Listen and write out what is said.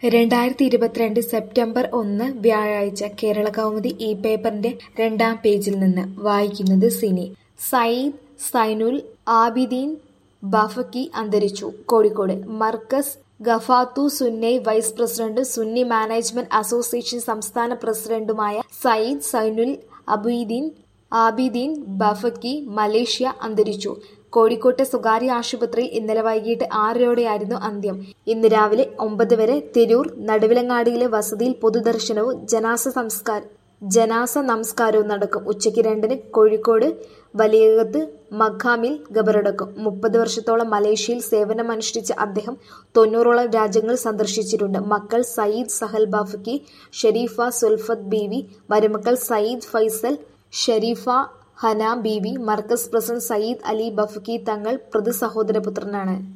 2022 September 1 വ്യാഴാഴ്ച കേരളകൗമുദി ഈ പേപ്പറിന്റെ 2-ാം പേജിൽ നിന്ന് വായിക്കുന്നത് സിനി. സയ്യിദ് സൈനുൽ ആബിദീൻ ബാഫഖി അന്തരിച്ചു. കോഴിക്കോട് മർകസ് ഗഫാത്തു സുന്നൈ വൈസ് പ്രസിഡന്റും സുന്നി മാനേജ്മെന്റ് അസോസിയേഷൻ സംസ്ഥാന പ്രസിഡന്റുമായ സയ്യിദ് സൈനുൽ ആബിദീൻ ബാഫഖി മലേഷ്യ അന്തരിച്ചു. കോഴിക്കോട്ടെ സ്വകാര്യ ആശുപത്രിയിൽ ഇന്നലെ വൈകിട്ട് 6-ഓടെയായിരുന്നു അന്ത്യം. ഇന്ന് രാവിലെ 9 വരെ തിരൂർ നടുവിലങ്ങാടിയിലെ വസതിയിൽ പൊതുദർശനവും ജനാസ നമസ്കാരവും നടക്കും. ഉച്ചയ്ക്ക് 2-ന് കോഴിക്കോട് വലിയകത്ത് മഖാമിൽ ഖബറടക്കും. 30 വർഷത്തോളം മലേഷ്യയിൽ സേവനമനുഷ്ഠിച്ച അദ്ദേഹം 90ഓളം രാജ്യങ്ങൾ സന്ദർശിച്ചിട്ടുണ്ട്. മക്കൾ സയ്യിദ് സഹൽ ബാഫഖി, ഷരീഫ സുൽഫത്ത് ബീവി, മരുമക്കൾ സയ്യിദ് ഫൈസൽ, ഷരീഫ ഹന ബീവി. മർകസ് പ്രസിഡന്റ് സയ്യിദ് അലി ബാഫഖി തങ്ങൾ പ്രഥമ സഹോദരപുത്രനാണ്.